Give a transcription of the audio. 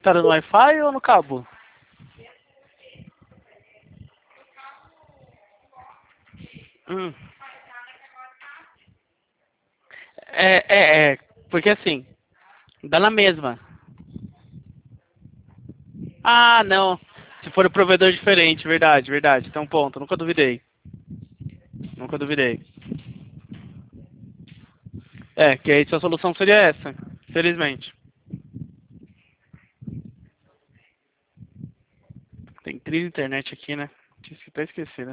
Tá no Wi-Fi ou no cabo? Hum. Porque assim, dá na mesma. Ah, não. Se for um provedor diferente, verdade, verdade. Então, ponto. Nunca duvidei. Nunca duvidei. Que aí sua solução seria essa. Felizmente. Tem trilha internet aqui, né? Tinha até esquecido.